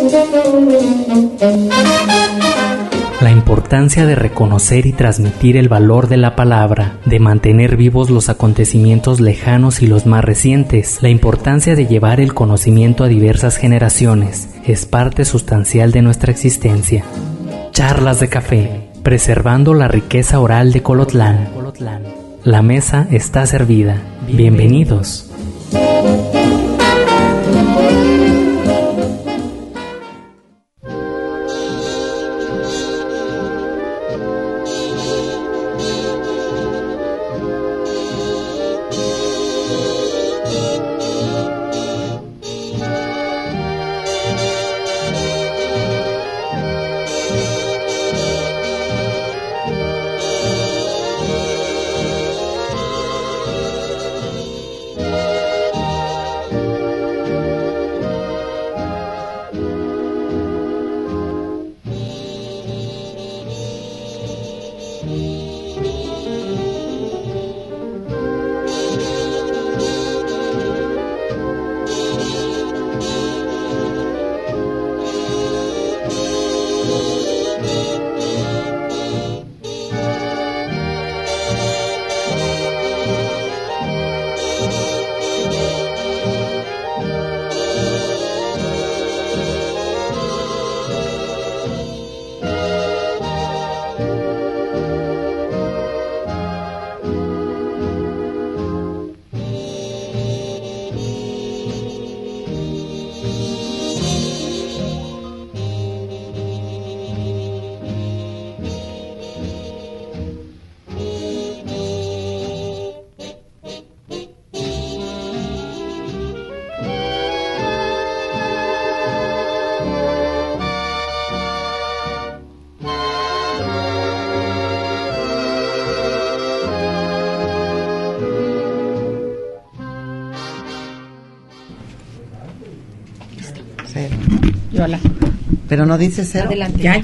La importancia de reconocer y transmitir el valor de la palabra, de mantener vivos los acontecimientos lejanos y los más recientes, la importancia de llevar el conocimiento a diversas generaciones, es parte sustancial de nuestra existencia. Charlas de café, preservando la riqueza oral de Colotlán. La mesa está servida. Bienvenidos. Hola. Pero no dice cero. Adelante. Ya.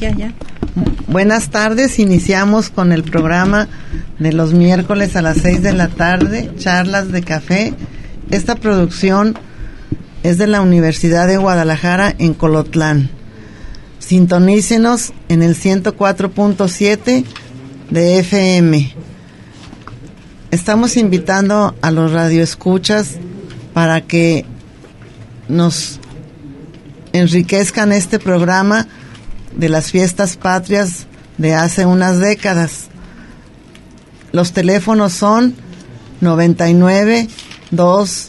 Buenas tardes, iniciamos con el programa de los miércoles a las 6 de la tarde, Charlas de Café. Esta producción es de la Universidad de Guadalajara en Colotlán. Sintonícenos en el 104.7 de FM. Estamos invitando a los radioescuchas para que nos enriquezcan este programa de las fiestas patrias de hace unas décadas. Los teléfonos son 99 2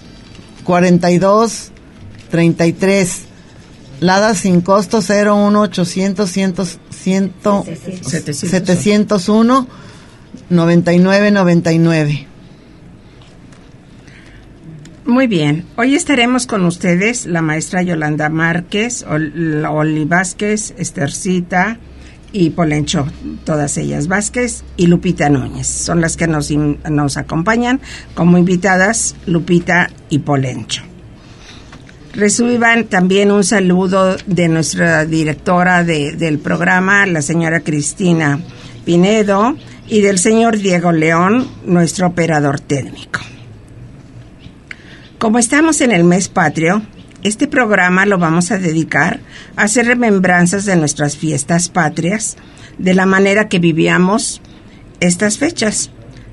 42 33, Lada sin costo 01 800 701 9999. Muy bien, hoy estaremos con ustedes la maestra Yolanda Márquez, Oli Vázquez, Estercita y Polencho, todas ellas Vázquez, y Lupita Núñez, son las que nos acompañan como invitadas, Lupita y Polencho. Reciban también un saludo de nuestra directora del programa, la señora Cristina Pinedo, y del señor Diego León, nuestro operador técnico. Como estamos en el mes patrio, este programa lo vamos a dedicar a hacer remembranzas de nuestras fiestas patrias, de la manera que vivíamos estas fechas.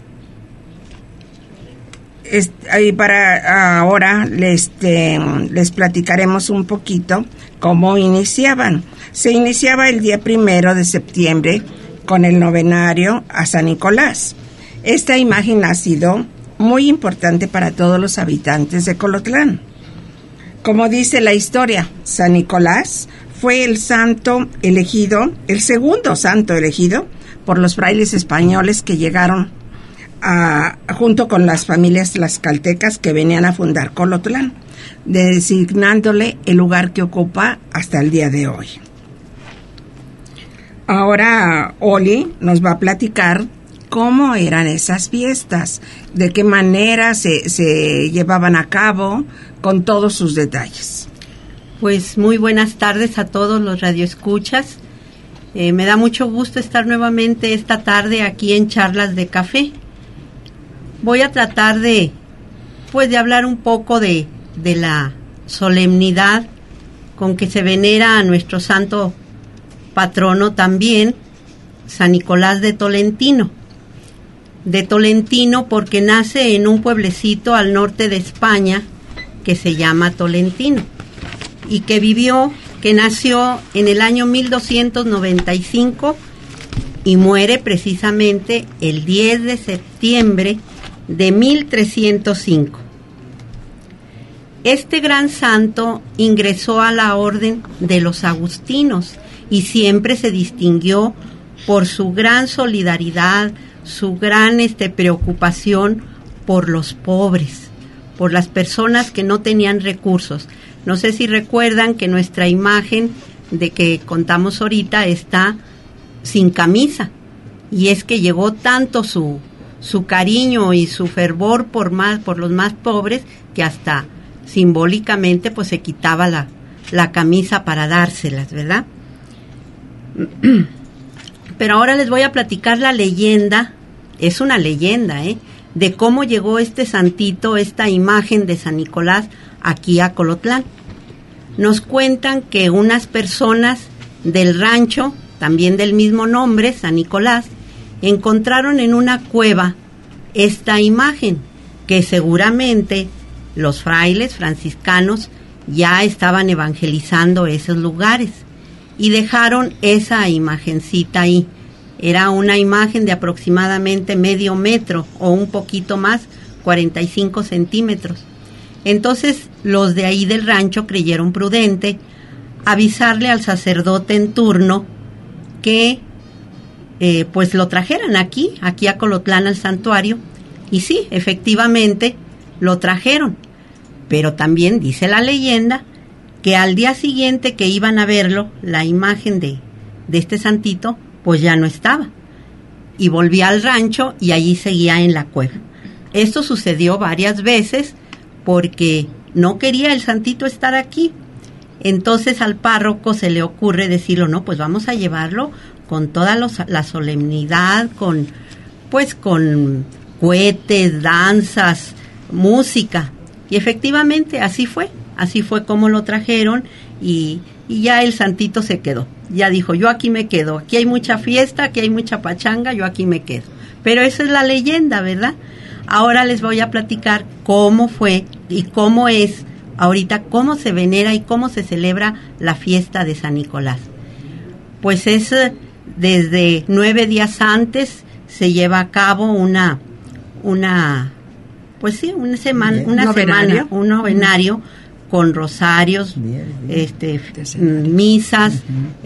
Y para ahora les platicaremos un poquito cómo iniciaban. Se iniciaba el día 1 de septiembre con el novenario a San Nicolás. Esta imagen ha sido muy importante para todos los habitantes de Colotlán. Como dice la historia, San Nicolás fue el santo elegido, el segundo santo elegido por los frailes españoles que llegaron junto con las familias tlaxcaltecas que venían a fundar Colotlán, designándole el lugar que ocupa hasta el día de hoy. Ahora Oli nos va a platicar cómo eran esas fiestas, de qué manera se llevaban a cabo, con todos sus detalles. Pues muy buenas tardes a todos los radioescuchas. Me da mucho gusto estar nuevamente esta tarde aquí en Charlas de Café. Voy a tratar de hablar un poco de la solemnidad con que se venera a nuestro santo patrono también, San Nicolás de Tolentino. De Tolentino porque nace en un pueblecito al norte de España que se llama Tolentino y que nació en el año 1295 y muere precisamente el 10 de septiembre de 1305. Este gran santo ingresó a la orden de los agustinos y siempre se distinguió por su gran solidaridad, su gran preocupación por los pobres, por las personas que no tenían recursos. No sé si recuerdan que nuestra imagen de que contamos ahorita está sin camisa, y es que llegó tanto su cariño y su fervor por los más pobres que hasta simbólicamente pues se quitaba la camisa para dárselas, ¿verdad? Pero ahora les voy a platicar la leyenda, es una leyenda, de cómo llegó este santito, esta imagen de San Nicolás aquí a Colotlán. Nos cuentan que unas personas del rancho, también del mismo nombre, San Nicolás, encontraron en una cueva esta imagen, que seguramente los frailes franciscanos ya estaban evangelizando esos lugares y dejaron esa imagencita ahí. Era una imagen de aproximadamente medio metro o un poquito más, 45 centímetros. Entonces los de ahí del rancho creyeron prudente avisarle al sacerdote en turno que pues lo trajeran aquí a Colotlán al santuario, y sí, efectivamente lo trajeron, pero también dice la leyenda que al día siguiente que iban a verlo, la imagen de este santito pues ya no estaba, y volvía al rancho y allí seguía en la cueva. Esto sucedió varias veces porque no quería el santito estar aquí. Entonces al párroco se le ocurre decirlo, no, pues vamos a llevarlo con toda la solemnidad, con cohetes, danzas, música. Y efectivamente así fue como lo trajeron, y ya el santito se quedó. Ya dijo, yo aquí me quedo, aquí hay mucha fiesta, aquí hay mucha pachanga, yo aquí me quedo. Pero esa es la leyenda, ¿verdad? Ahora les voy a platicar cómo fue y cómo es ahorita, cómo se venera y cómo se celebra la fiesta de San Nicolás. Pues es desde 9 días antes se lleva a cabo un novenario con rosarios, misas,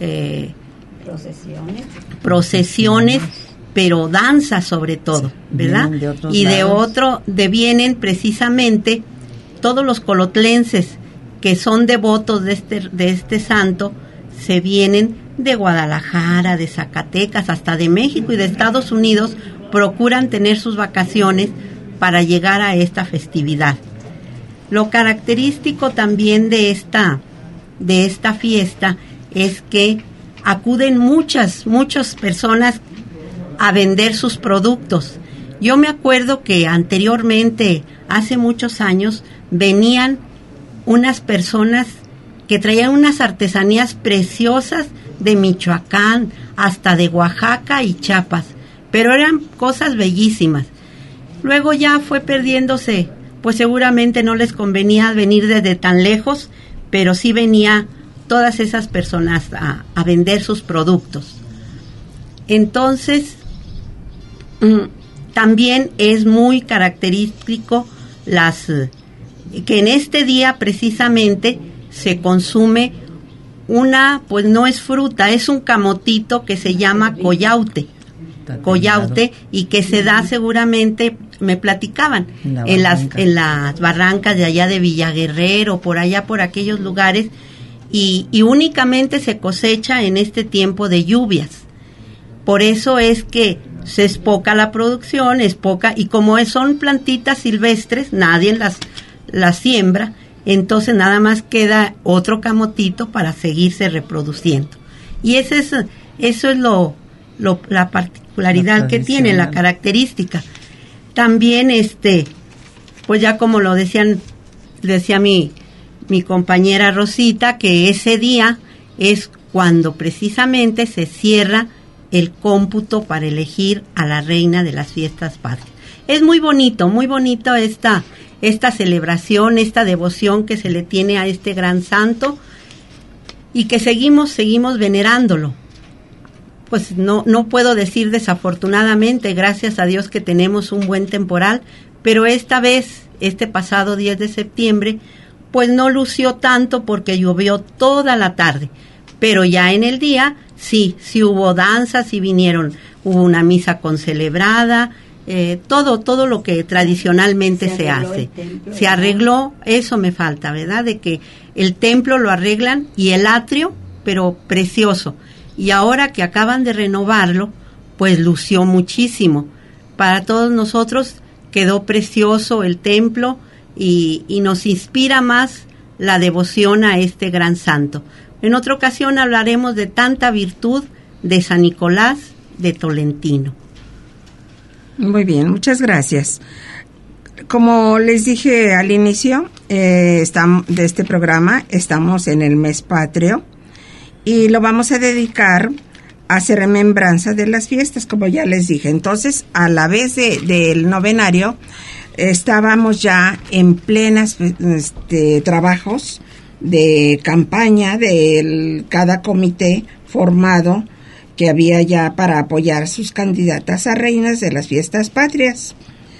procesiones, pero danza sobre todo, ¿verdad? Vienen precisamente todos los colotlenses que son devotos de este santo, se vienen de Guadalajara, de Zacatecas, hasta de México y de Estados Unidos, procuran tener sus vacaciones para llegar a esta festividad. Lo característico también de esta fiesta es que acuden muchas personas a vender sus productos. Yo me acuerdo que anteriormente, hace muchos años, venían unas personas que traían unas artesanías preciosas de Michoacán, hasta de Oaxaca y Chiapas, pero eran cosas bellísimas. Luego ya fue perdiéndose, pues seguramente no les convenía venir desde tan lejos, pero sí venía todas esas personas a vender sus productos. Entonces, también es muy característico que en este día precisamente se consume pues no es fruta, es un camotito que se llama coyaute, y que se da seguramente, me platicaban, en las barrancas de allá de Villaguerrero, por allá por aquellos lugares, y únicamente se cosecha en este tiempo de lluvias. Por eso es que es poca la producción, es poca, y como son plantitas silvestres, nadie las siembra, entonces nada más queda otro camotito para seguirse reproduciendo. Y eso es la particularidad que tiene, la característica. También pues ya como lo decía mi mi compañera Rosita, que ese día es cuando precisamente se cierra el cómputo para elegir a la reina de las fiestas patrias. Es muy bonito esta celebración, esta devoción que se le tiene a este gran santo y que seguimos venerándolo. Pues no puedo decir desafortunadamente, gracias a Dios que tenemos un buen temporal, pero esta vez, este pasado 10 de septiembre, pues no lució tanto porque llovió toda la tarde, pero ya en el día sí hubo danzas y hubo una misa concelebrada, todo lo que tradicionalmente se hace. Se arregló, eso me falta, ¿verdad? De que el templo lo arreglan y el atrio, pero precioso. Y ahora que acaban de renovarlo, pues lució muchísimo. Para todos nosotros quedó precioso el templo y nos inspira más la devoción a este gran santo. En otra ocasión hablaremos de tanta virtud de San Nicolás de Tolentino. Muy bien, muchas gracias. Como les dije al inicio de este programa, estamos en el mes patrio y lo vamos a dedicar a hacer remembranza de las fiestas, como ya les dije. Entonces, a la vez del novenario, estábamos ya en plenas trabajos de campaña de cada comité formado que había ya para apoyar sus candidatas a reinas de las fiestas patrias.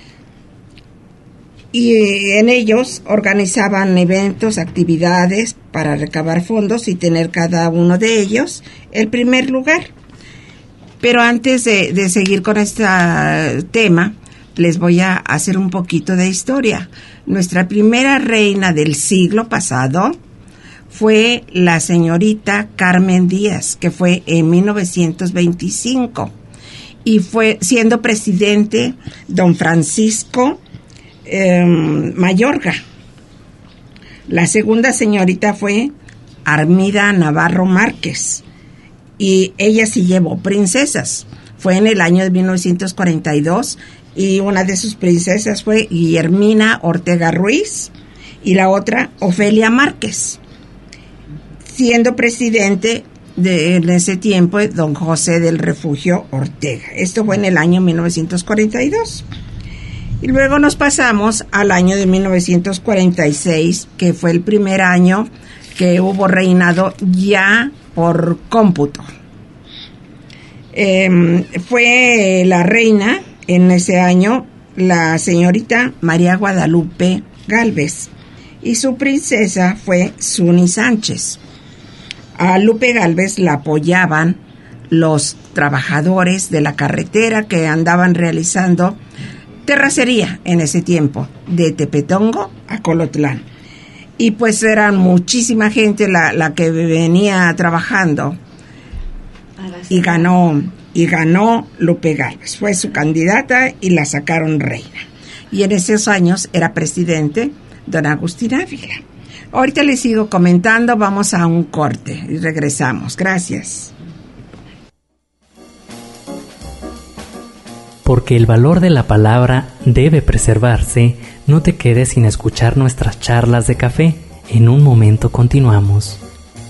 Y en ellos organizaban eventos, actividades para recabar fondos y tener cada uno de ellos el primer lugar. Pero antes de seguir con este tema, les voy a hacer un poquito de historia. Nuestra primera reina del siglo pasado fue la señorita Carmen Díaz, que fue en 1925, y fue siendo presidente don Francisco Mayorga. La segunda señorita fue Armida Navarro Márquez, y ella sí llevó princesas. Fue en el año de 1942, y una de sus princesas fue Guillermina Ortega Ruiz, y la otra Ofelia Márquez, siendo presidente en ese tiempo don José del Refugio Ortega. Esto fue en el año 1942. Y luego nos pasamos al año de 1946, que fue el primer año que hubo reinado ya por cómputo. Fue la reina en ese año la señorita María Guadalupe Gálvez, y su princesa fue Suni Sánchez. A Lupe Gálvez la apoyaban los trabajadores de la carretera que andaban realizando terracería en ese tiempo, de Tepetongo a Colotlán. Y pues eran muchísima gente la que venía trabajando, y ganó Lupe Gálvez. Fue su candidata y la sacaron reina. Y en esos años era presidente don Agustín Ávila. Ahorita les sigo comentando, vamos a un corte y regresamos. Gracias. Porque el valor de la palabra debe preservarse, no te quedes sin escuchar nuestras charlas de café. En un momento continuamos.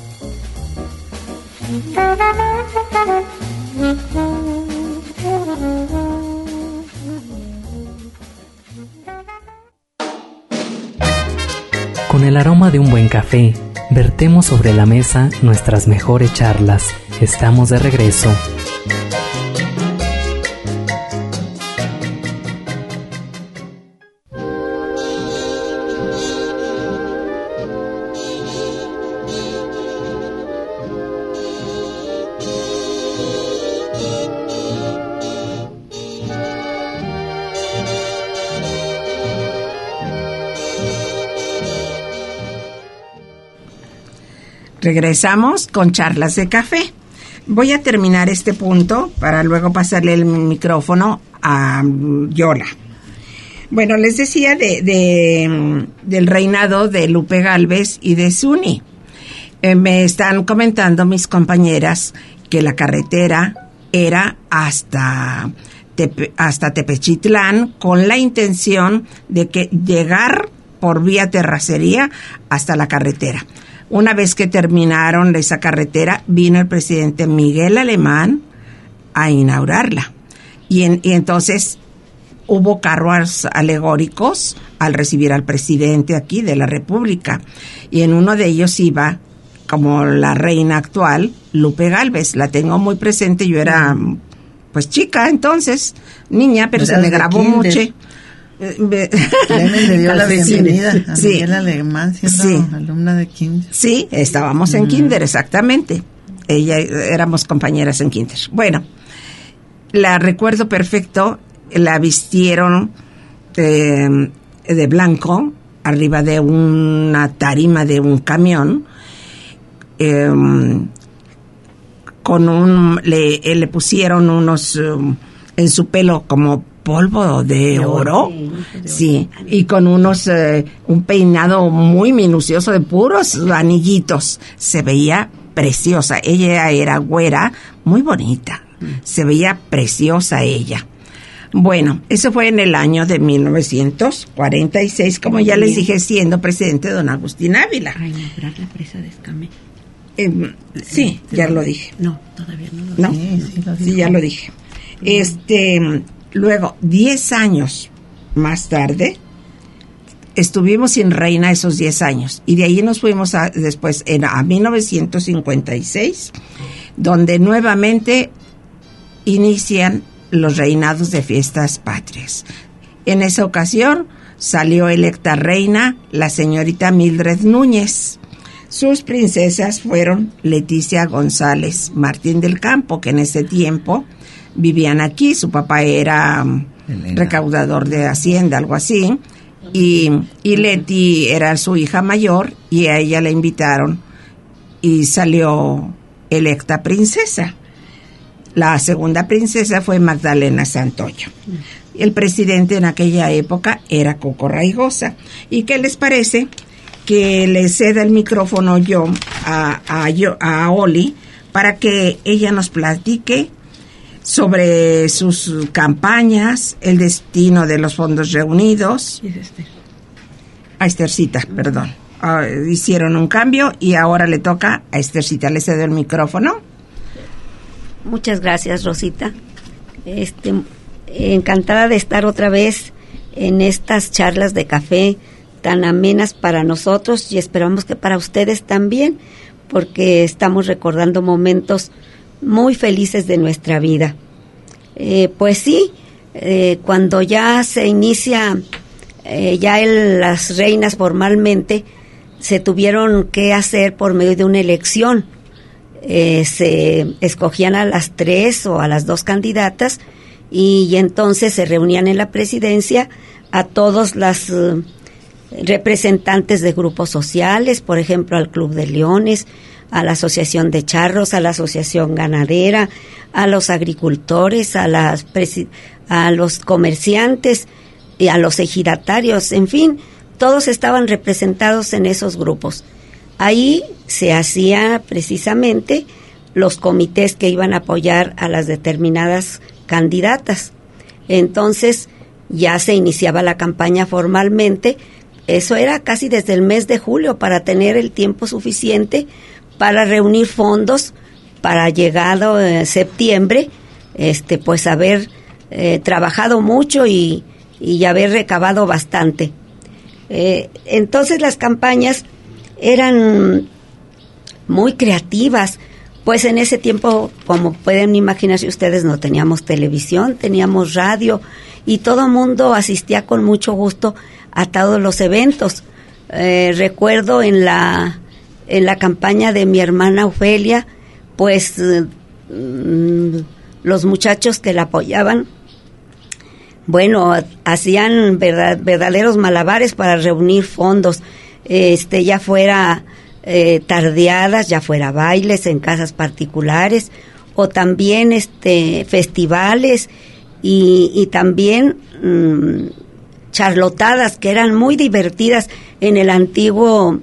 Con el aroma de un buen café, vertemos sobre la mesa nuestras mejores charlas. Estamos de regreso. Regresamos con charlas de café. Voy a terminar este punto para luego pasarle el micrófono a Yola. Bueno, les decía del reinado de Lupe Gálvez y de Suni. Me están comentando mis compañeras que la carretera era hasta Tepechitlán, con la intención de que llegar por vía terracería hasta la carretera. Una vez que terminaron esa carretera, vino el presidente Miguel Alemán a inaugurarla. Y entonces hubo carros alegóricos al recibir al presidente aquí de la República. Y en uno de ellos iba, como la reina actual, Lupe Gálvez. La tengo muy presente, yo era pues chica entonces, niña, pero se me grabó mucho. Le dio la bienvenida a Miguel Alemán siendo alumna de kinder. Sí, estábamos en kinder, exactamente. Éramos compañeras en kinder. Bueno, la recuerdo perfecto, la vistieron de blanco arriba de una tarima de un camión, le pusieron unos en su pelo como polvo de oro, sí, y con un peinado muy minucioso de puros anillitos. Se veía preciosa. Ella era güera, muy bonita. Se veía preciosa ella. Bueno, eso fue en el año de 1946, como ya les dije, siendo presidente don Agustín Ávila. A inaugurar la presa de Escamé. Sí, ya lo dije. No, todavía no lo dije. Sí, ya lo dije. Luego, 10 años más tarde, estuvimos sin reina esos 10 años. Y de ahí nos fuimos después a 1956, donde nuevamente inician los reinados de fiestas patrias. En esa ocasión salió electa reina la señorita Mildred Núñez. Sus princesas fueron Leticia González Martín del Campo, que en ese tiempo vivían aquí. Su papá era recaudador de Hacienda, algo así, y Leti era su hija mayor, y a ella la invitaron y salió electa princesa. La segunda princesa fue Magdalena Santoyo. El presidente en aquella época era Coco Raigosa. ¿Y qué les parece que le ceda el micrófono yo a Oli para que ella nos platique sobre sus campañas, el destino de los fondos reunidos? A Esthercita, perdón. Hicieron un cambio y ahora le toca a Esthercita. Le cedo el micrófono. Muchas gracias, Rosita. Encantada de estar otra vez en estas charlas de café tan amenas para nosotros, y esperamos que para ustedes también, porque estamos recordando momentos muy felices de nuestra vida. Pues sí, cuando ya se inicia las reinas formalmente, se tuvieron que hacer por medio de una elección. Se escogían a las 3 o a las 2 candidatas, y entonces se reunían en la presidencia a todos las representantes de grupos sociales, por ejemplo al Club de Leones, a la Asociación de Charros, a la Asociación Ganadera, a los agricultores, a los comerciantes y a los ejidatarios, en fin, todos estaban representados en esos grupos. Ahí se hacía precisamente los comités que iban a apoyar a las determinadas candidatas. Entonces ya se iniciaba la campaña formalmente. Eso era casi desde el mes de julio, para tener el tiempo suficiente para reunir fondos para llegado septiembre, pues haber trabajado mucho y haber recabado bastante. Entonces las campañas eran muy creativas, pues en ese tiempo, como pueden imaginarse ustedes, no teníamos televisión, teníamos radio, y todo mundo asistía con mucho gusto a todos los eventos. Recuerdo en la campaña de mi hermana Ofelia, pues los muchachos que la apoyaban, bueno, hacían verdaderos malabares para reunir fondos, ya fuera tardeadas, ya fuera bailes en casas particulares, o también festivales, y también charlotadas que eran muy divertidas en el antiguo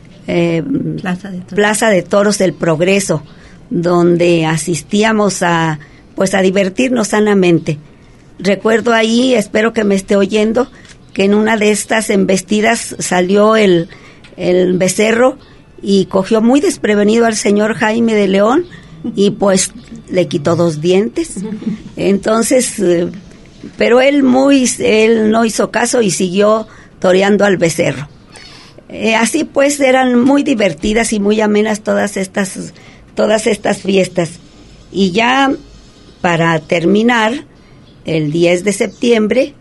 Plaza de Toros del Progreso, donde asistíamos a divertirnos sanamente. Recuerdo ahí, espero que me esté oyendo, que en una de estas embestidas salió el becerro y cogió muy desprevenido al señor Jaime de León y pues le quitó 2 dientes. Entonces, pero él no hizo caso y siguió toreando al becerro. Así pues eran muy divertidas y muy amenas todas estas fiestas. Y ya para terminar, el 10 de septiembre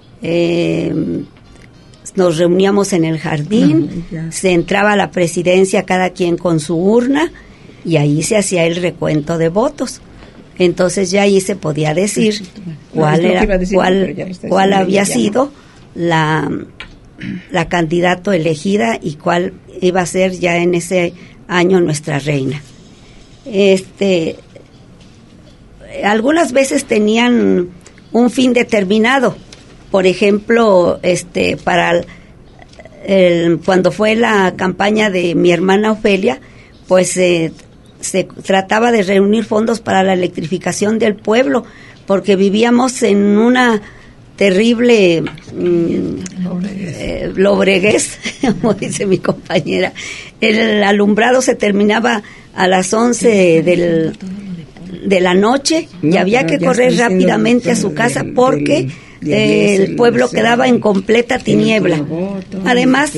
nos reuníamos en el jardín, se entraba a la presidencia cada quien con su urna y ahí se hacía el recuento de votos. Entonces ya ahí se podía decir cuál había sido la candidato elegida y cuál iba a ser ya en ese año nuestra reina. Algunas veces tenían un fin determinado. Por ejemplo, cuando fue la campaña de mi hermana Ofelia, pues se trataba de reunir fondos para la electrificación del pueblo, porque vivíamos en una terrible lobreguez, como dice mi compañera. El alumbrado se terminaba a las 11 de la noche y había que correr rápidamente a su casa porque el pueblo quedaba en completa tiniebla. Además,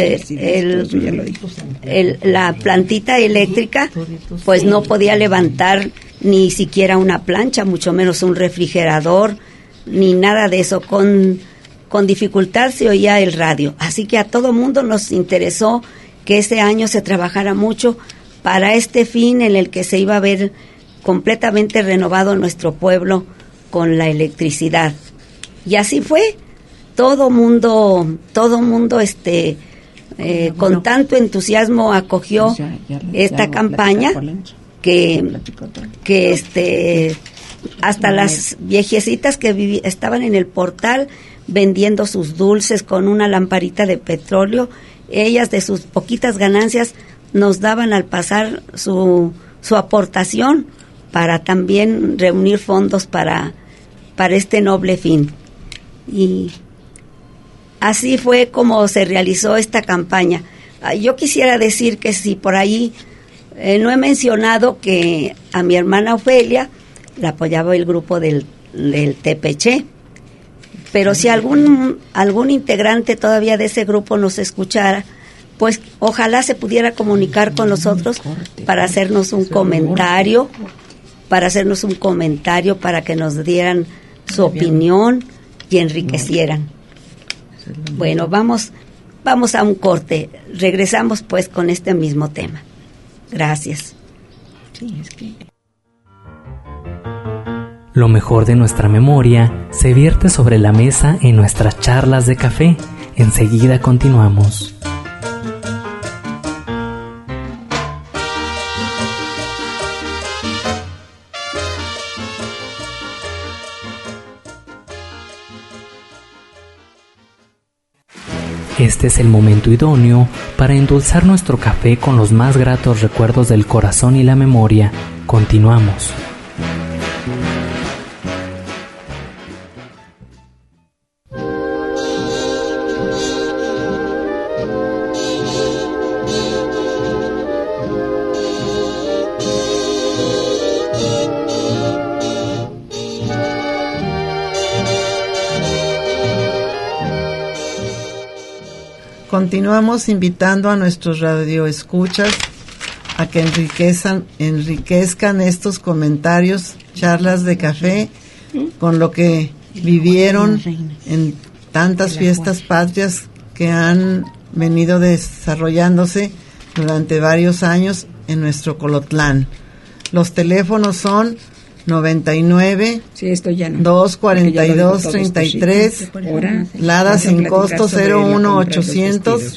la plantita eléctrica pues no podía levantar ni siquiera una plancha, mucho menos un refrigerador, ni nada de eso. Con dificultad se oía el radio. Así que a todo mundo nos interesó que ese año se trabajara mucho para este fin en el que se iba a ver completamente renovado nuestro pueblo con la electricidad. Y así fue. Todo mundo con tanto entusiasmo acogió esta campaña que hasta las viejecitas que estaban en el portal vendiendo sus dulces con una lamparita de petróleo, ellas de sus poquitas ganancias nos daban al pasar su aportación para también reunir fondos para este noble fin. Y así fue como se realizó esta campaña. Yo quisiera decir que si por ahí no he mencionado que a mi hermana Ofelia la apoyaba el grupo del TPC, pero si algún integrante todavía de ese grupo nos escuchara, pues ojalá se pudiera comunicar con nosotros para hacernos un comentario, para que nos dieran su opinión y enriquecieran. Bueno, vamos a un corte. Regresamos pues con este mismo tema. Gracias. Lo mejor de nuestra memoria se vierte sobre la mesa en nuestras charlas de café. Enseguida continuamos. Este es el momento idóneo para endulzar nuestro café con los más gratos recuerdos del corazón y la memoria. Continuamos. Continuamos invitando a nuestros radioescuchas a que enriquezcan estos comentarios, charlas de café, con lo que vivieron en tantas fiestas patrias que han venido desarrollándose durante varios años en nuestro Colotlán. Los teléfonos son 99 242 33, Lada sin costo 01800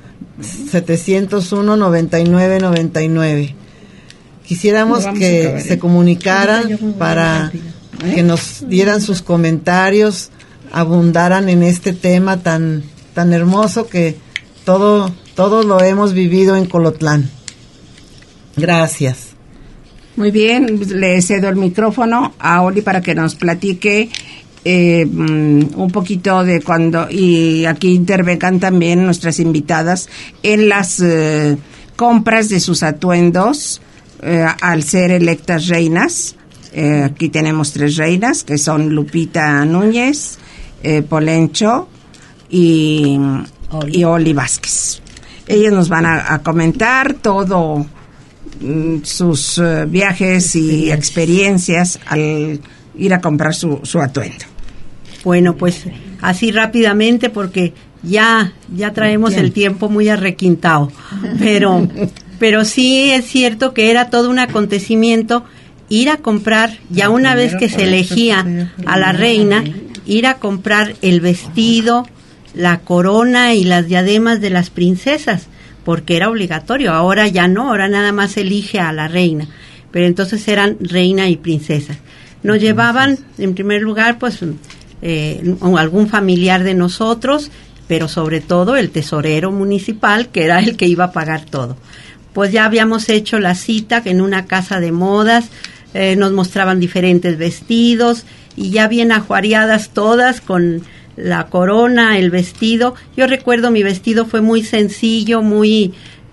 701 9999. Quisiéramos que se comunicaran para que nos dieran sus comentarios, abundaran en este tema tan hermoso que todos lo hemos vivido en Colotlán. Gracias. Muy bien, le cedo el micrófono a Oli para que nos platique un poquito de cuando, y aquí intervengan también nuestras invitadas en las compras de sus atuendos al ser electas reinas. Aquí tenemos 3 reinas, que son Lupita Núñez, Polencho y Oli Vázquez. Ellas nos van a comentar todo sus viajes y experiencias al ir a comprar su atuendo. Bueno, pues así rápidamente, porque ya traemos el tiempo muy arrequintado, pero sí es cierto que era todo un acontecimiento ir a comprar, ya una vez que se elegía a la reina, ir a comprar el vestido, la corona y las diademas de las princesas, porque era obligatorio. Ahora ya no, ahora nada más se elige a la reina, pero entonces eran reina y princesa. Nos llevaban, en primer lugar, pues algún familiar de nosotros, pero sobre todo el tesorero municipal, que era el que iba a pagar todo. Pues ya habíamos hecho la cita en una casa de modas, nos mostraban diferentes vestidos y ya bien ajuareadas todas con la corona, el vestido. Yo recuerdo mi vestido fue muy sencillo, muy,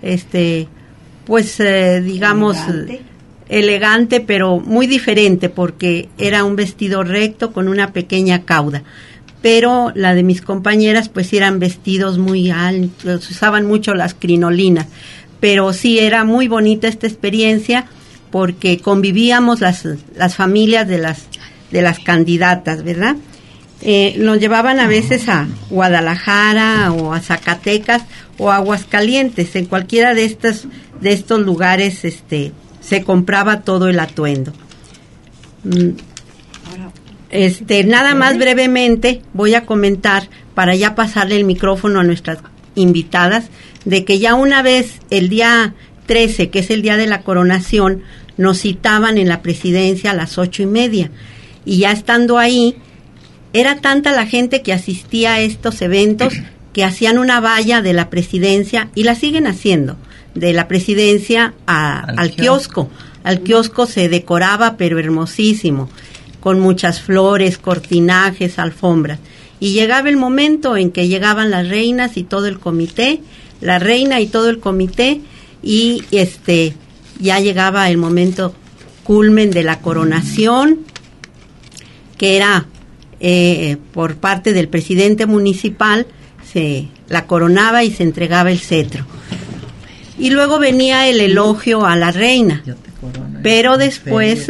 digamos, elegante, pero muy diferente, porque era un vestido recto con una pequeña cauda. Pero la de mis compañeras pues eran vestidos muy altos, usaban mucho las crinolinas. Pero sí era muy bonita esta experiencia, porque convivíamos las familias de las candidatas, ¿verdad? Nos llevaban a veces a Guadalajara o a Zacatecas o a Aguascalientes. En cualquiera de estos lugares se compraba todo el atuendo. Nada más brevemente voy a comentar, para ya pasarle el micrófono a nuestras invitadas, de que ya una vez el día 13, que es el día de la coronación, nos citaban en la presidencia a las 8:30, y ya estando ahí, era tanta la gente que asistía a estos eventos que hacían una valla de la presidencia, y la siguen haciendo, de la presidencia al kiosco. Al kiosco se decoraba, pero hermosísimo, con muchas flores, cortinajes, alfombras. Y llegaba el momento en que llegaban las reinas y todo el comité, la reina y todo el comité, y ya llegaba el momento culmen de la coronación, que era por parte del presidente municipal, se la coronaba y se entregaba el cetro. Y luego venía el elogio a la reina. Pero después,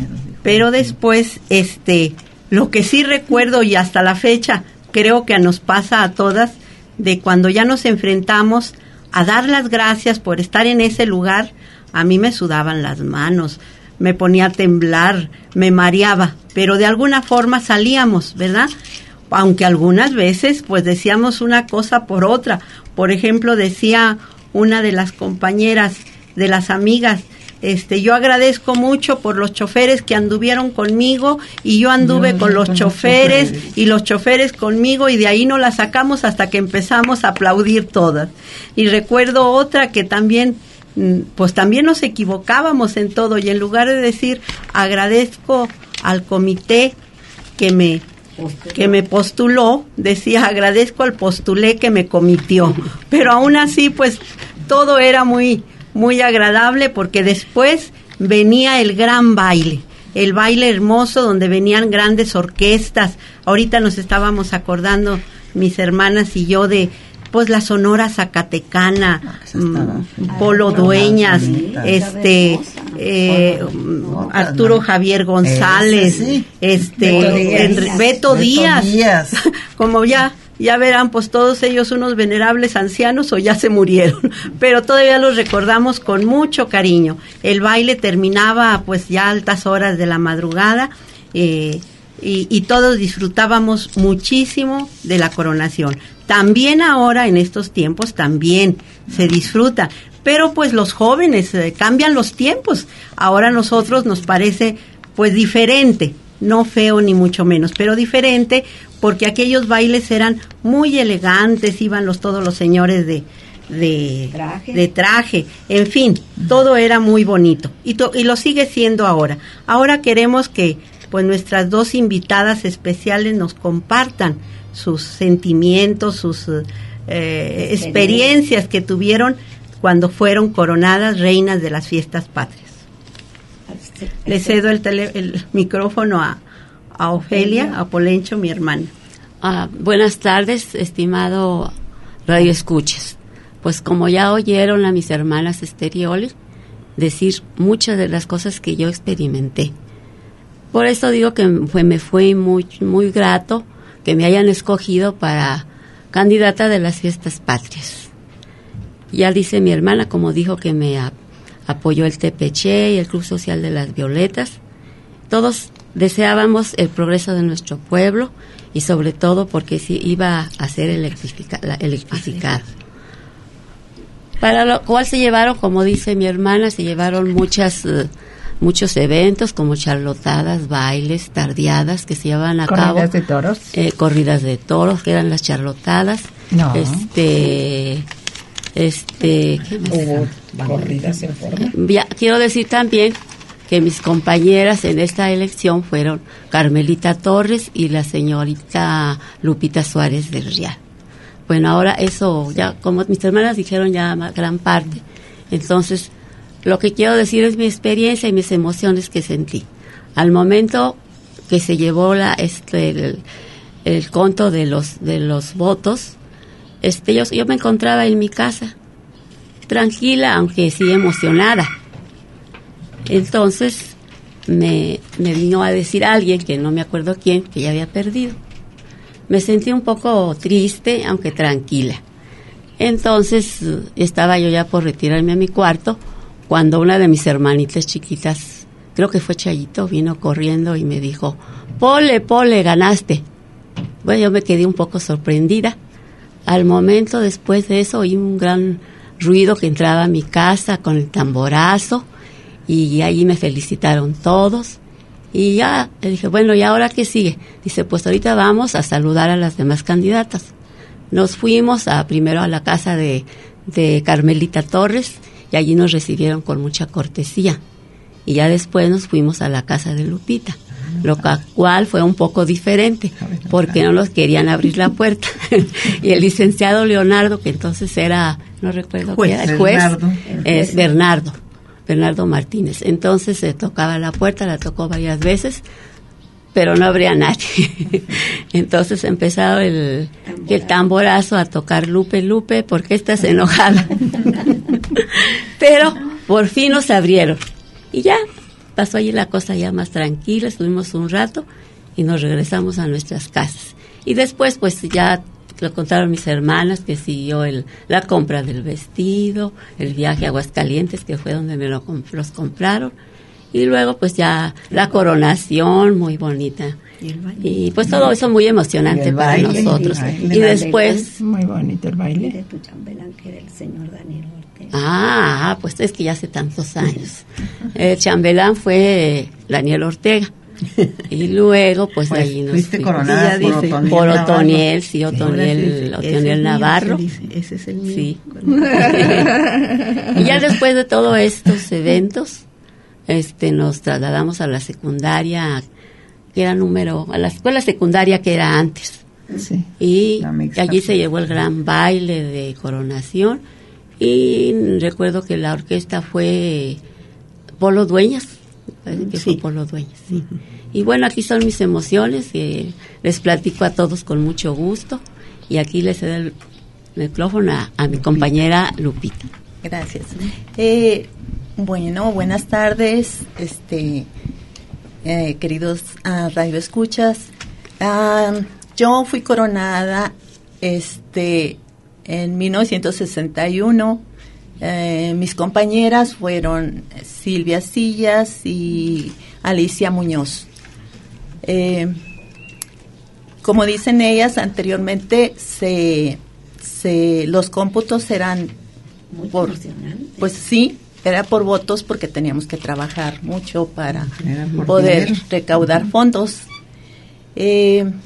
lo que sí recuerdo, y hasta la fecha creo que nos pasa a todas, de cuando ya nos enfrentamos a dar las gracias por estar en ese lugar, a mí me sudaban las manos, me ponía a temblar, me mareaba, pero de alguna forma salíamos, ¿verdad? Aunque algunas veces pues decíamos una cosa por otra. Por ejemplo, decía una de las compañeras, de las amigas, yo agradezco mucho por los choferes que anduvieron conmigo, y yo anduve con los choferes y los choferes conmigo, y de ahí no la sacamos hasta que empezamos a aplaudir todas. Y recuerdo otra que también, pues también nos equivocábamos en todo, y en lugar de decir agradezco al comité que me postuló, decía agradezco al postulé que me comitió. Pero aún así pues todo era muy agradable, porque después venía el gran baile, el baile hermoso donde venían grandes orquestas. Ahorita nos estábamos acordando mis hermanas y yo de pues la Sonora Zacatecana, Polo Dueñas, Arturo Javier González, Beto Díaz. Como ya verán, pues todos ellos unos venerables ancianos o ya se murieron, pero todavía los recordamos con mucho cariño. El baile terminaba pues ya a altas horas de la madrugada, y todos disfrutábamos muchísimo de la coronación. También ahora, en estos tiempos, también se disfruta, pero pues los jóvenes cambian los tiempos. Ahora a nosotros nos parece pues diferente, no feo ni mucho menos, pero diferente, porque aquellos bailes eran muy elegantes, iban todos los señores de traje, en fin, todo era muy bonito, y lo sigue siendo ahora. Ahora queremos que pues nuestras dos invitadas especiales nos compartan sus sentimientos, sus experiencias que tuvieron cuando fueron coronadas reinas de las fiestas patrias. Le cedo el micrófono a Ofelia, a Polencho, mi hermana. Buenas tardes, estimado Radio Escuchas. Pues como ya oyeron a mis hermanas Esterioli decir muchas de las cosas que yo experimenté. Por eso digo que me fue muy, muy grato que me hayan escogido para candidata de las fiestas patrias. Ya dice mi hermana, como dijo que me apoyó el TPC y el Club Social de las Violetas. Todos deseábamos el progreso de nuestro pueblo y sobre todo porque sí iba a ser electrificado. Para lo cual se llevaron, como dice mi hermana, se llevaron muchos eventos como charlotadas, bailes, tardeadas que se llevaban a cabo. ¿Corridas de toros? Corridas de toros, que eran las charlotadas. No. ¿Qué más? Hubo corridas en forma. Quiero decir también que mis compañeras en esta elección fueron Carmelita Torres y la señorita Lupita Suárez del Real. Bueno, ahora eso, ya como mis hermanas dijeron ya gran parte, entonces lo que quiero decir es mi experiencia y mis emociones que sentí. Al momento que se llevó el conto de los votos, yo me encontraba en mi casa, tranquila, aunque sí emocionada. Entonces me vino a decir alguien, que no me acuerdo quién, que ya había perdido. Me sentí un poco triste, aunque tranquila. Entonces estaba yo ya por retirarme a mi cuarto, cuando una de mis hermanitas chiquitas, creo que fue Chayito, vino corriendo y me dijo, Pole, ganaste. Bueno, yo me quedé un poco sorprendida. Al momento después de eso oí un gran ruido que entraba a mi casa con el tamborazo y ahí me felicitaron todos. Y ya le dije, bueno, ¿y ahora qué sigue? Dice, pues ahorita vamos a saludar a las demás candidatas. Nos fuimos primero a la casa de Carmelita Torres y allí nos recibieron con mucha cortesía. Y ya después nos fuimos a la casa de Lupita, lo cual fue un poco diferente porque no nos querían abrir la puerta. Y el licenciado Leonardo, que entonces era, no recuerdo qué era, el juez, Bernardo Martínez. Entonces se tocaba la puerta, la tocó varias veces, pero no abría nadie. Entonces empezaron el tamborazo a tocar Lupe, ¿por qué estás enojada? Pero por fin nos abrieron. Y ya pasó allí la cosa ya más tranquila, estuvimos un rato y nos regresamos a nuestras casas. Y después pues ya lo contaron mis hermanas, que siguió la compra del vestido, el viaje a Aguascalientes, que fue donde me los compraron, y luego pues ya la coronación muy bonita. Y pues todo eso muy emocionante para nosotros. Y después... Muy bonito el baile. De tu chambelán, que era el señor Daniel Ortega. Pues es que ya hace tantos años. El chambelán fue Daniel Ortega. Y luego pues allí nos fuiste fuimos. coronada Por Otoniel, sí, Otoniel Navarro. Ese es el mío. Sí. Y ya después de todos estos eventos, nos trasladamos a la secundaria, que era a la escuela secundaria que era antes. Sí. Y allí se llevó el gran baile de coronación. Y recuerdo que la orquesta fue Polo Dueñas. Que fue Polo Dueñas, sí. Uh-huh. Y bueno, aquí son mis emociones, les platico a todos con mucho gusto, y aquí les cedo el micrófono a mi compañera Lupita. Gracias. Bueno, buenas tardes, queridos radioescuchas. Yo fui coronada en 1961. Mis compañeras fueron Silvia Sillas y Alicia Muñoz. Como dicen ellas anteriormente, los cómputos eran pues sí, era por votos, porque teníamos que trabajar mucho para poder recaudar fondos. En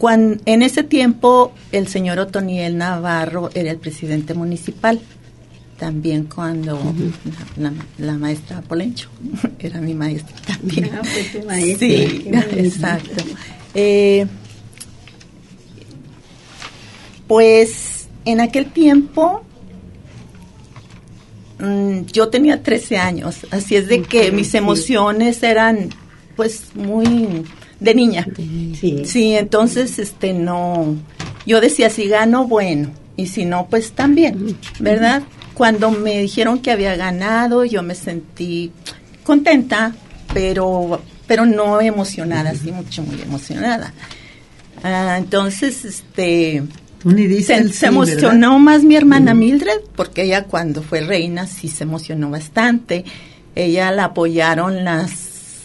ese tiempo el señor Otoniel Navarro era el presidente municipal. también cuando la maestra Polencho era mi maestra también. Ah, fue tu maestra. Sí, exacto. Pues en aquel tiempo yo tenía 13 años, así es de que mis emociones eran pues muy de niña. Sí, entonces no, yo decía, si gano, bueno, y si no, pues también, ¿verdad? Cuando me dijeron que había ganado, yo me sentí contenta, pero no emocionada, sí, muy emocionada. Entonces, Tú ni dices se emocionó, ¿verdad?, más mi hermana Mildred, porque ella cuando fue reina sí se emocionó bastante. Ella la apoyaron las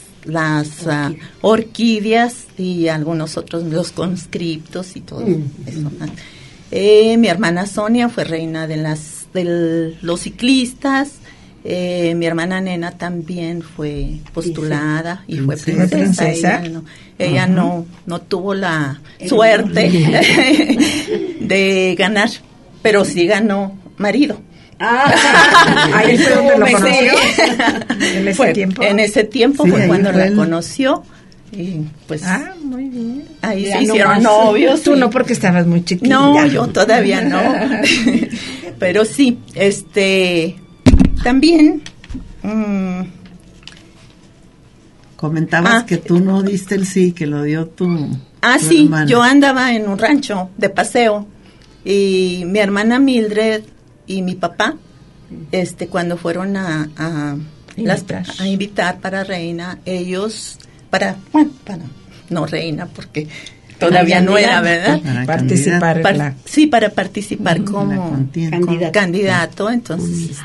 orquídeas y algunos otros, los conscriptos y todo eso. Mi hermana Sonia fue reina de los ciclistas. Mi hermana Nena también fue postulada y fue princesa. Ella no tuvo la suerte de ganar, pero sí ganó marido. Ahí fue donde lo conoció. En ese tiempo sí, fue cuando la conoció. Y pues muy bien. Ahí ya se hicieron novios. Tú no, porque estabas muy chiquita. No, yo todavía no. Pero sí, también comentabas que tú no diste el sí, que lo dio tu sí, hermana. Yo andaba en un rancho de paseo y mi hermana Mildred y mi papá, cuando fueron a invitar para reina, ellos no reina porque todavía no era, ¿verdad? Para participar como candidato. Entonces,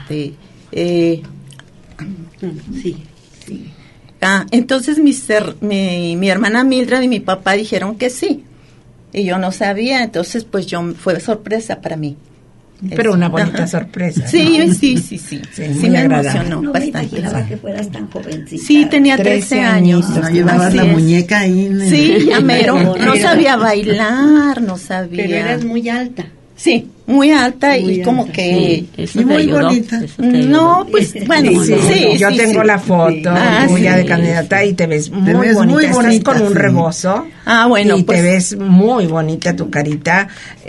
entonces mi hermana Mildred y mi papá dijeron que sí, y yo no sabía, entonces pues fue sorpresa para mí. Pero una bonita sorpresa. Sí, ¿no? sí me emocionó bastante. No me que fueras tan jovencita. Sí, tenía 13 años. No llevabas la muñeca ahí. Sí, ya mero. No sabía bailar, no sabía. Pero eras muy alta. Sí, muy alta y como que... Sí, muy bonita. No, pues, bueno, sí. Yo tengo la foto tuya de candidata y te ves muy bonita. Muy bonita. Estás con un rebozo. Bueno, y pues, te ves muy bonita tu carita.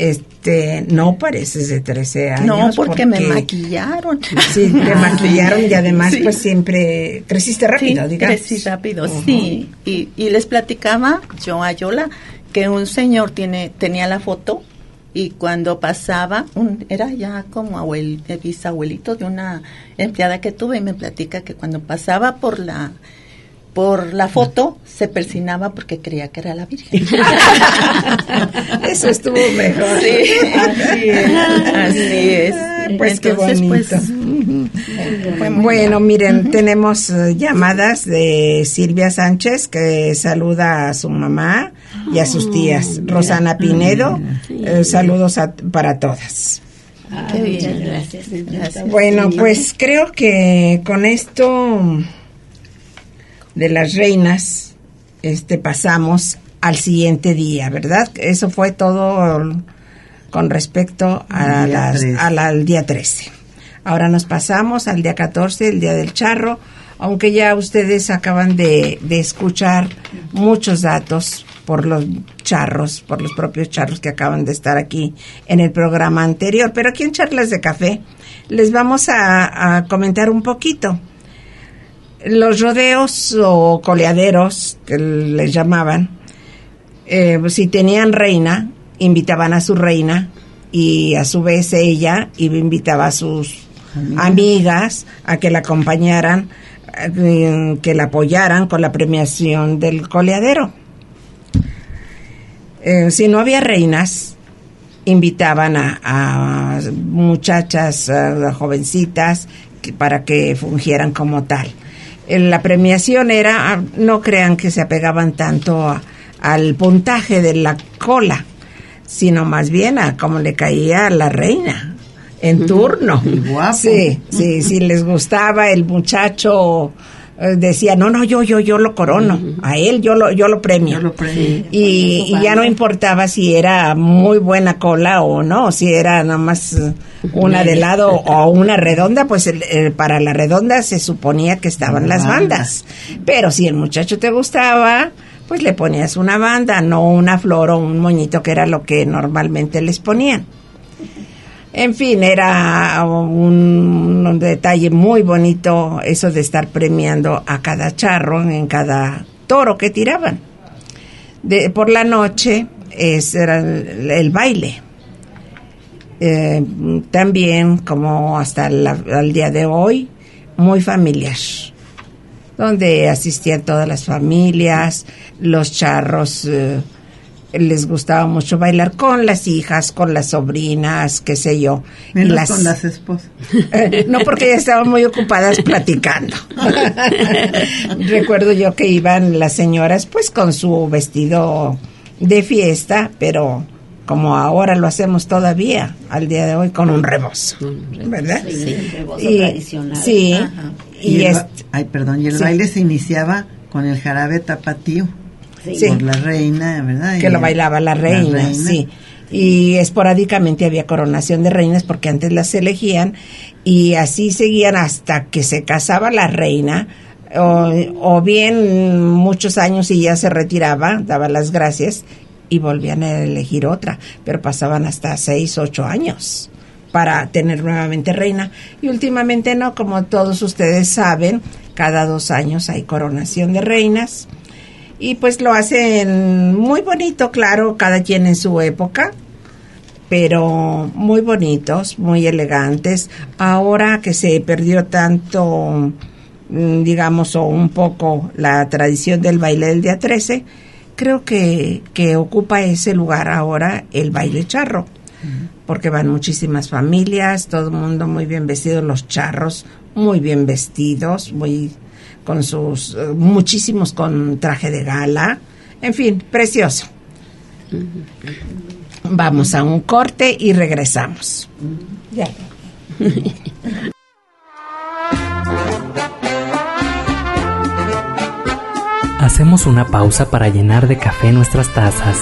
No pareces de 13 años. No, porque me maquillaron. Sí, te maquillaron y además pues siempre creciste rápido, digamos. Crecí rápido, sí. Y les platicaba yo a Yola que un señor tenía la foto. Y cuando pasaba, era ya como bisabuelito de una empleada que tuve, y me platica que cuando pasaba por la foto se persinaba porque creía que era la Virgen. Eso estuvo mejor. Sí, así es. Pues entonces, qué bonito. Bueno, miren, tenemos llamadas de Silvia Sánchez, que saluda a su mamá y a sus tías. Rosana Pinedo, saludos para todas. Qué bien, gracias. Bueno, pues creo que con esto de las reinas pasamos al siguiente día, ¿verdad? Eso fue todo con respecto al día 13. Ahora nos pasamos al día 14, el día del charro, aunque ya ustedes acaban de escuchar muchos datos por los propios charros que acaban de estar aquí en el programa anterior. Pero aquí en Charlas de Café les vamos a comentar un poquito. Los rodeos o coleaderos, que les llamaban, si tenían reina, invitaban a su reina, y a su vez ella invitaba a sus amigas a que la acompañaran, que la apoyaran con la premiación del coleadero. Si no había reinas, invitaban a muchachas, a jovencitas, para que fungieran como tal. La premiación era, no crean que se apegaban tanto al puntaje de la cola, sino más bien a cómo le caía a la reina en turno. Guapo. Sí, si les gustaba el muchacho decía, no, yo lo corono, a él yo lo premio. Y ya no importaba si era muy buena cola o no, si era nada más una de lado o una redonda, pues para la redonda se suponía que estaban las bandas. Pero si el muchacho te gustaba, pues le ponías una banda, no una flor o un moñito, que era lo que normalmente les ponían. En fin, era un detalle muy bonito eso de estar premiando a cada charro en cada toro que tiraban. Por la noche era el baile. También, como hasta el día de hoy, muy familiar, donde asistían todas las familias, los charros. Les gustaba mucho bailar con las hijas, con las sobrinas, qué sé yo. Menos con las esposas. No, porque ya estaban muy ocupadas platicando. Recuerdo yo que iban las señoras pues con su vestido de fiesta, pero como ahora lo hacemos todavía, al día de hoy, con un rebozo, ¿verdad? Sí, un rebozo tradicional. Sí. Y el baile se iniciaba con el jarabe tapatío. Sí. Por la reina, ¿verdad? Que lo bailaba la reina, sí. Y esporádicamente había coronación de reinas porque antes las elegían y así seguían hasta que se casaba la reina o bien muchos años y ya se retiraba, daba las gracias y volvían a elegir otra, pero pasaban hasta 6, 8 años para tener nuevamente reina. Y últimamente no, como todos ustedes saben, cada 2 años hay coronación de reinas. Y pues lo hacen muy bonito, claro, cada quien en su época, pero muy bonitos, muy elegantes. Ahora que se perdió tanto, digamos, o un poco la tradición del baile del día 13, creo que ocupa ese lugar ahora el baile charro, porque van muchísimas familias, todo el mundo muy bien vestido, los charros muy bien vestidos, con sus muchísimos con traje de gala, en fin, precioso. Vamos a un corte y regresamos. Ya. Hacemos una pausa para llenar de café nuestras tazas.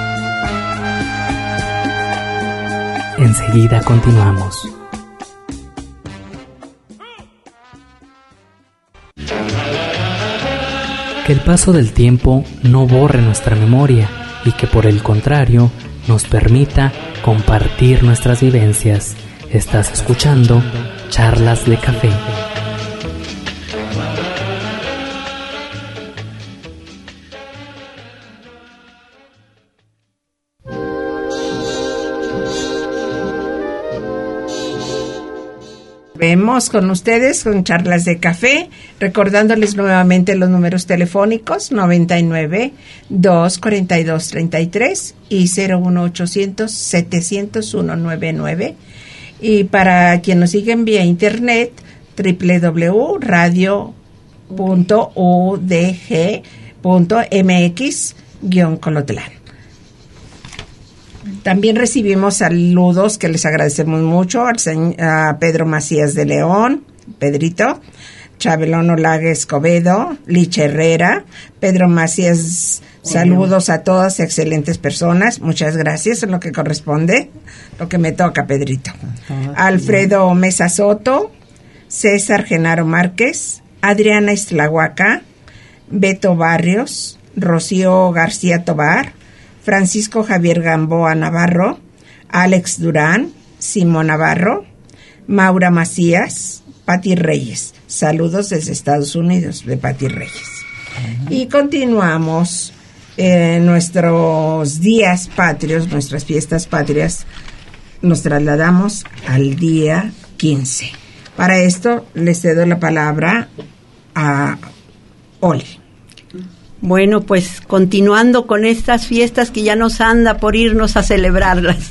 Enseguida continuamos. Que el paso del tiempo no borre nuestra memoria y que por el contrario nos permita compartir nuestras vivencias. Estás escuchando Charlas de Café. Vemos con ustedes con Charlas de Café, recordándoles nuevamente los números telefónicos 99-242-33 y 01800-700-199. Y para quien nos sigue vía internet, www.radio.udg.mx-Colotlán. También recibimos saludos que les agradecemos mucho a Pedro Macías de León, Pedrito, Chabelón Olague Escobedo, Licha Herrera, Pedro Macías, saludos a todas, excelentes personas, muchas gracias, en lo que corresponde, lo que me toca, Pedrito. Alfredo Mesa Soto, César Genaro Márquez, Adriana Istlahuaca, Beto Barrios, Rocío García Tobar, Francisco Javier Gamboa Navarro, Alex Durán, Simón Navarro, Maura Macías, Pati Reyes. Saludos desde Estados Unidos, de Pati Reyes. Y continuamos nuestros días patrios, nuestras fiestas patrias, nos trasladamos al día 15. Para esto les cedo la palabra a Oli. Bueno, pues continuando con estas fiestas que ya nos anda por irnos a celebrarlas.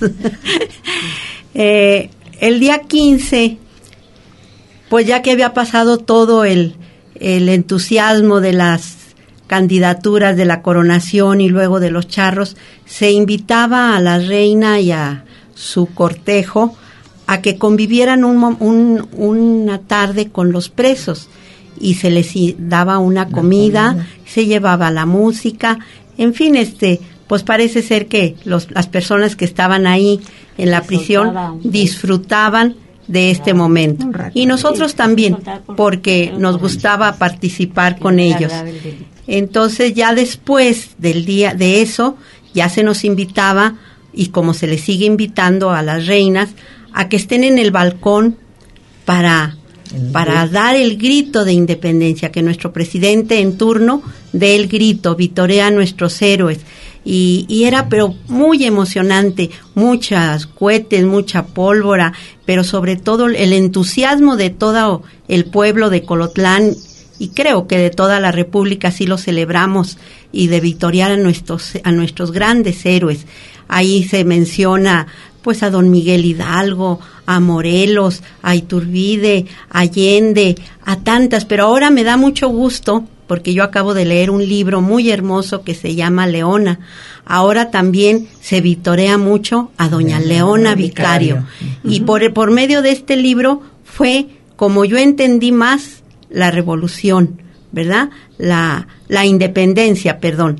El día 15, pues ya que había pasado todo el entusiasmo de las candidaturas de la coronación y luego de los charros, se invitaba a la reina y a su cortejo a que convivieran una tarde con los presos. y se les daba una comida, se llevaba la música, en fin, pues parece ser que las personas que estaban ahí en la prisión disfrutaban de este momento. Y nosotros también, porque nos gustaba participar con ellos. Entonces ya después del día de eso, ya se nos invitaba, y como se les sigue invitando a las reinas, a que estén en el balcón para dar el grito de independencia, que nuestro presidente en turno dé el grito, vitorea a nuestros héroes. Y era pero muy emocionante, muchas cohetes, mucha pólvora, pero sobre todo el entusiasmo de todo el pueblo de Colotlán, y creo que de toda la República así lo celebramos, y de victoriar a nuestros grandes héroes. Ahí se menciona pues a don Miguel Hidalgo, a Morelos, a Iturbide, a Allende, a tantas, pero ahora me da mucho gusto porque yo acabo de leer un libro muy hermoso que se llama Leona. Ahora también se vitorea mucho a doña Leona Vicario. Y por medio de este libro fue como yo entendí más la revolución, ¿verdad? La independencia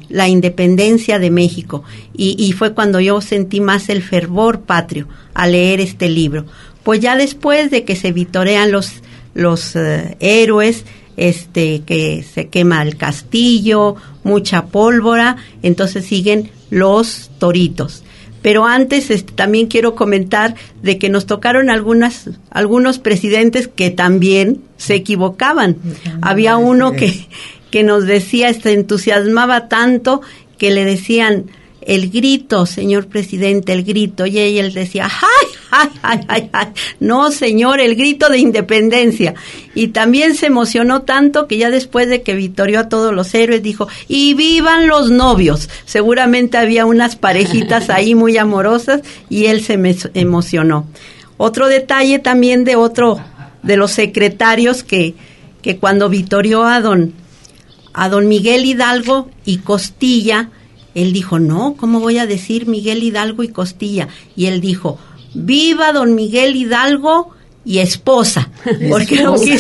de México. Y fue cuando yo sentí más el fervor patrio al leer este libro. Pues ya después de que se vitorean los héroes, que se quema el castillo, mucha pólvora, entonces siguen los toritos. Pero antes también quiero comentar de que nos tocaron algunos presidentes que también se equivocaban. Había uno que nos decía, se entusiasmaba tanto que le decían: el grito, señor presidente, el grito. Y él decía: ¡ay, ay, ay, ay, ay! No, señor, el grito de independencia. Y también se emocionó tanto que ya después de que victorió a todos los héroes dijo: ¡y vivan los novios! Seguramente había unas parejitas ahí muy amorosas y él se emocionó. Otro detalle también de otro de los secretarios que cuando victorió a don Miguel Hidalgo y Costilla, él dijo: no, ¿cómo voy a decir Miguel Hidalgo y Costilla? Y él dijo: viva don Miguel Hidalgo y esposa, porque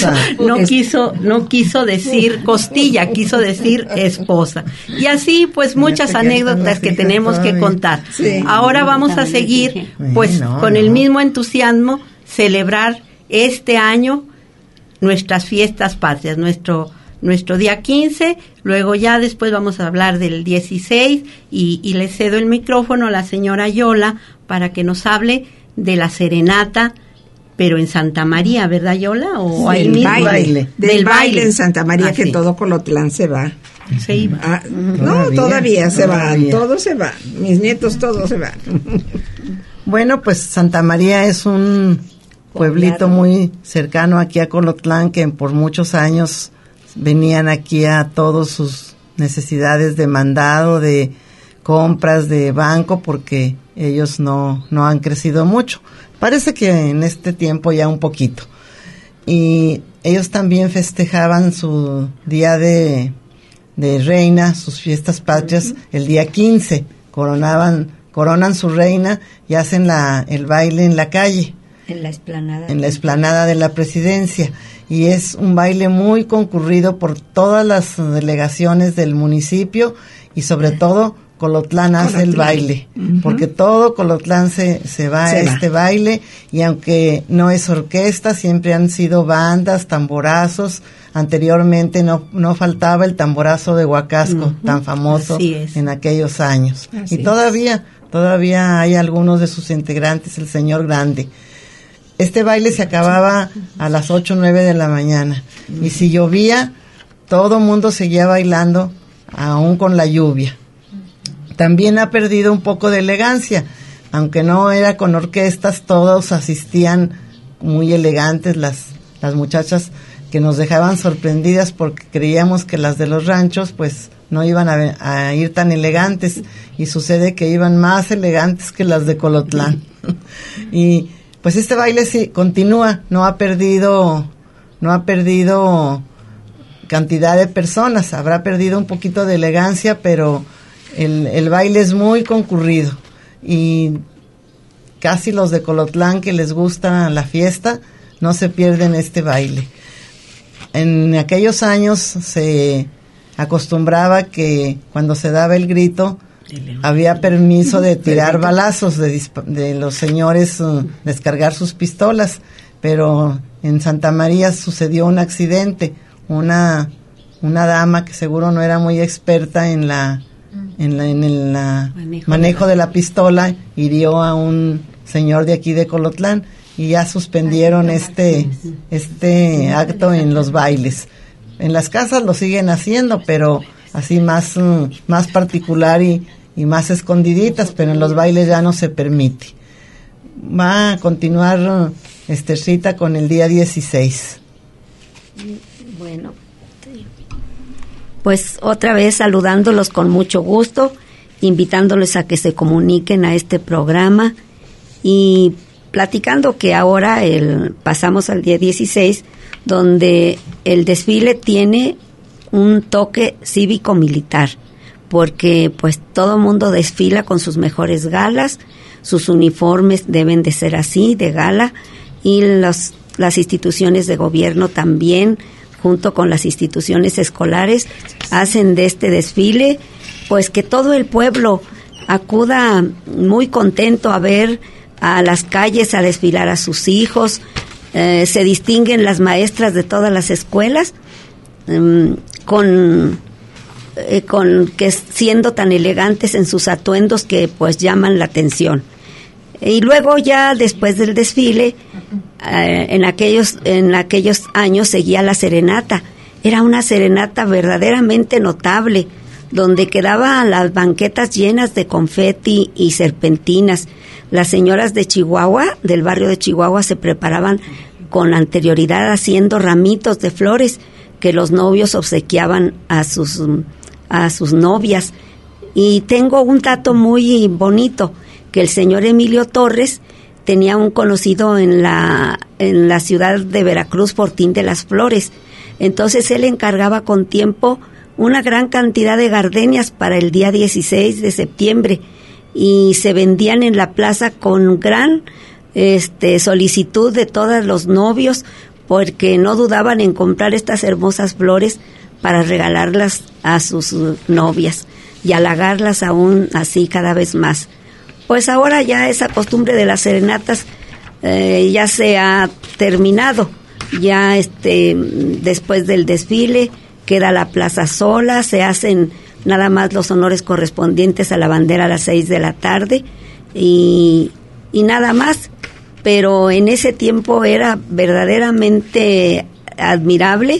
no quiso decir Costilla, quiso decir esposa. Y así pues muchas anécdotas que tenemos que contar. Sí. Ahora vamos a seguir pues con el mismo entusiasmo celebrar este año nuestras fiestas patrias, nuestro día 15, luego ya después vamos a hablar del 16 y le cedo el micrófono a la señora Yola para que nos hable de la serenata, pero en Santa María, ¿verdad, Yola? O ahí mismo. Del baile en Santa María, que todo Colotlán se va. Se iba. Todavía se van, todos se van, mis nietos todos se van. Bueno, pues Santa María es un pueblito muy cercano aquí a Colotlán, que por muchos años venían aquí a todas sus necesidades de mandado, de compras, de banco, porque ellos no han crecido mucho. Parece que en este tiempo ya un poquito. Y ellos también festejaban su día de reina, sus fiestas patrias, el día 15. Coronan su reina y hacen el baile en la calle. En la explanada. En la explanada de la presidencia. Y es un baile muy concurrido por todas las delegaciones del municipio y sobre todo Colotlán hace el baile, porque todo Colotlán se va a este baile, y aunque no es orquesta, siempre han sido bandas, tamborazos. Anteriormente no faltaba el tamborazo de Huacasco, tan famoso en aquellos años. Y todavía hay algunos de sus integrantes, el señor Grande. Este baile se acababa a las 8 o 9 de la mañana. Y si llovía, todo mundo seguía bailando, aún con la lluvia. También ha perdido un poco de elegancia. Aunque no era con orquestas, todos asistían muy elegantes, las muchachas, que nos dejaban sorprendidas porque creíamos que las de los ranchos pues no iban a ir tan elegantes, y sucede que iban más elegantes que las de Colotlán. Y pues este baile sí continúa, no ha perdido cantidad de personas, habrá perdido un poquito de elegancia, pero el baile es muy concurrido, y casi los de Colotlán que les gusta la fiesta no se pierden este baile. en aquellos años se acostumbraba que cuando se daba el grito había permiso de tirar balazos, de los señores descargar sus pistolas, pero en Santa María sucedió un accidente. Una dama que seguro no era muy experta en el manejo de la pistola hirió a un señor de aquí de Colotlán y ya suspendieron este acto en los bailes. En las casas lo siguen haciendo, pero así más particular y más escondiditas, pero en los bailes ya no se permite. Va a continuar Estercita con el día 16. Bueno, pues otra vez saludándolos con mucho gusto, invitándoles a que se comuniquen a este programa y platicando que ahora pasamos al día 16, donde el desfile tiene un toque cívico-militar, porque pues todo mundo desfila con sus mejores galas, sus uniformes deben de ser así, de gala, y las instituciones de gobierno también, junto con las instituciones escolares, hacen de este desfile, pues que todo el pueblo acuda muy contento a ver a las calles, a desfilar a sus hijos. Se distinguen las maestras de todas las escuelas, con que siendo tan elegantes en sus atuendos que pues llaman la atención. Y luego ya después del desfile, en aquellos años seguía la serenata. Era una serenata verdaderamente notable, donde quedaban las banquetas llenas de confeti y serpentinas. Las señoras de Chihuahua, del barrio de Chihuahua, se preparaban con anterioridad haciendo ramitos de flores que los novios obsequiaban a sus novias. Y tengo un dato muy bonito, que el señor Emilio Torres tenía un conocido en la ciudad de Veracruz, Fortín de las Flores. Entonces él encargaba con tiempo una gran cantidad de gardenias para el día 16 de septiembre y se vendían en la plaza con gran solicitud de todos los novios, porque no dudaban en comprar estas hermosas flores para regalarlas a sus novias y halagarlas aún así cada vez más. Pues ahora ya esa costumbre de las serenatas ya se ha terminado. Ya después del desfile queda la plaza sola, se hacen nada más los honores correspondientes a la bandera a las 6 de la tarde y nada más. Pero en ese tiempo era verdaderamente admirable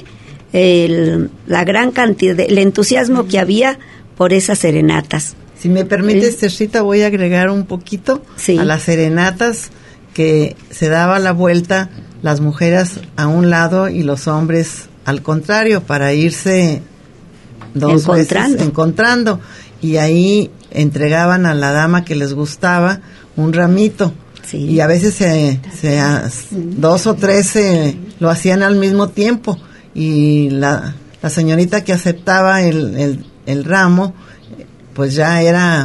la gran cantidad, el entusiasmo que había por esas serenatas. Si me permite, Estercita, voy a agregar un poquito a las serenatas, que se daba la vuelta las mujeres a un lado y los hombres al contrario, para irse dos veces encontrando, y ahí entregaban a la dama que les gustaba un ramito. Sí. Y a veces dos o tres lo hacían al mismo tiempo, y la señorita que aceptaba el ramo pues ya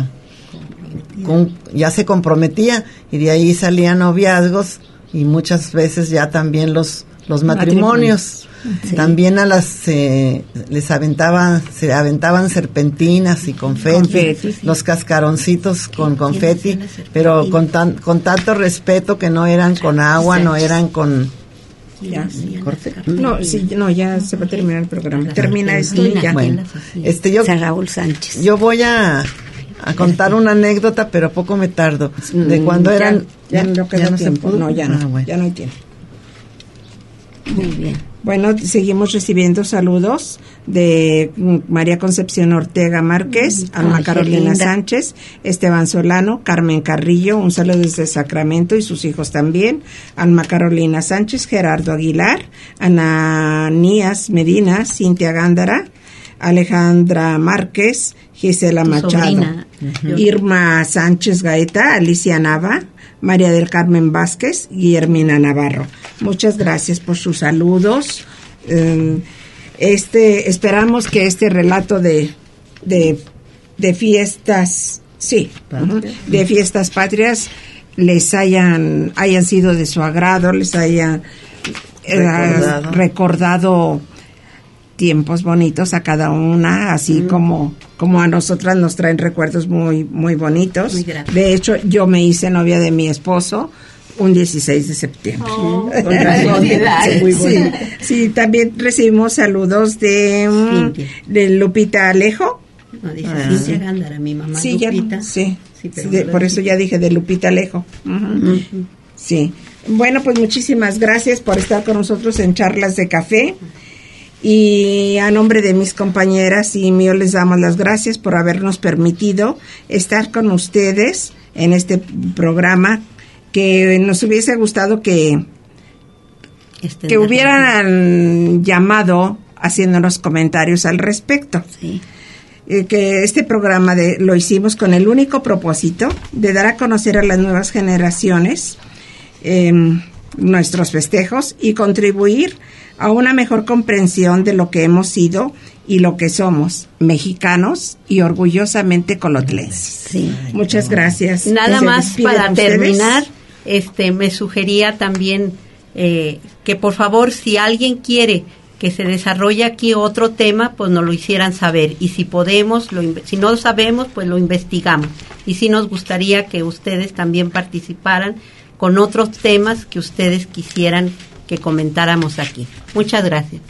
ya se comprometía, y de ahí salían noviazgos y muchas veces ya también los matrimonios. Sí. También se aventaban serpentinas y confeti, los cascaroncitos con confeti, pero con tanto respeto, que no eran con agua, no eran con... ¿Corte? No, ya se va a terminar el programa. Termina esto y ya. Bueno, Raúl Sánchez. Yo voy a contar una anécdota, pero poco me tardo. De cuando eran... Ya no se pudo. No, ya no. Bueno. Ya no hay tiempo. Muy bien. Bueno, seguimos recibiendo saludos de María Concepción Ortega Márquez, Alma Carolina Sánchez, Esteban Solano, Carmen Carrillo, un saludo desde Sacramento y sus hijos también, Alma Carolina Sánchez, Gerardo Aguilar, Ananías Medina, Cintia Gándara, Alejandra Márquez, Gisela Machado, Irma Sánchez Gaeta, Alicia Nava, María del Carmen Vázquez, Guillermina Navarro. Muchas gracias por sus saludos. Esperamos que este relato de fiestas, de fiestas patrias, les hayan sido de su agrado, les hayan recordado tiempos bonitos a cada una, así como a nosotras nos traen recuerdos muy, muy bonitos. Muy gratos. De hecho, yo me hice novia de mi esposo un 16 de septiembre. Con razón. Sí, también recibimos saludos de Lupita Alejo. No, dice Cintia Gándara, mi mamá Sí, Lupita. Pero por eso ya dije de Lupita Alejo. Sí. Bueno, pues muchísimas gracias por estar con nosotros en Charlas de Café. Y a nombre de mis compañeras y mío les damos las gracias por habernos permitido estar con ustedes en este programa, que nos hubiese gustado que hubieran llamado haciéndonos comentarios al respecto. Sí. Que este programa lo hicimos con el único propósito de dar a conocer a las nuevas generaciones nuestros festejos y contribuir a una mejor comprensión de lo que hemos sido y lo que somos, mexicanos y orgullosamente colotlenses. Sí. Muchas gracias. Nada más para terminar, me sugería también que por favor, si alguien quiere que se desarrolle aquí otro tema, pues nos lo hicieran saber, y si podemos, si no lo sabemos, pues lo investigamos, y si nos gustaría que ustedes también participaran con otros temas que ustedes quisieran que comentáramos aquí. Muchas gracias.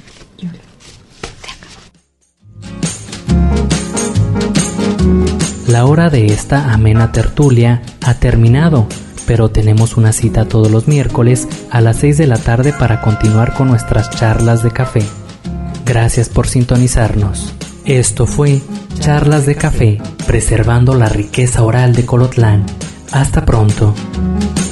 La hora de esta amena tertulia ha terminado, pero tenemos una cita todos los miércoles a las 6 de la tarde para continuar con nuestras charlas de café. Gracias por sintonizarnos. Esto fue Charlas de Café, preservando la riqueza oral de Colotlán. Hasta pronto.